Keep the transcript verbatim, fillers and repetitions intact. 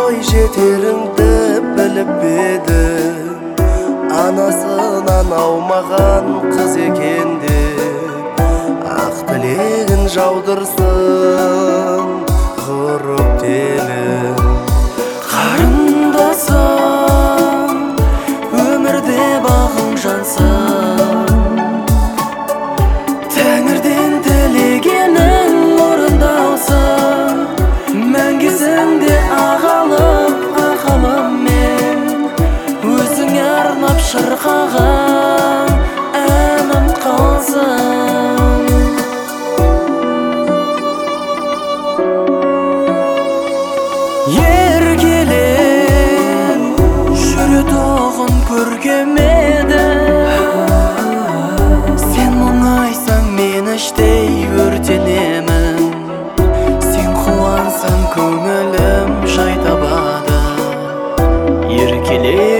Ой жетеріңді біліп едім, анасынан аумаған қыз екенде, ақ тілегін жаудырсын ғұрып телім. Қарындасым, өмірде бағың жансың, Тәңірден тілегенің орындалсын, мәңгісіңде ағалым, ағалым мен, өзіңе арнап шырқаған әнім қалсын. Еркелен жүретін көркемеді, сен мұңайсаң мен іштей өртенемін, сен қуансаң көңілім жай табады. Еркелен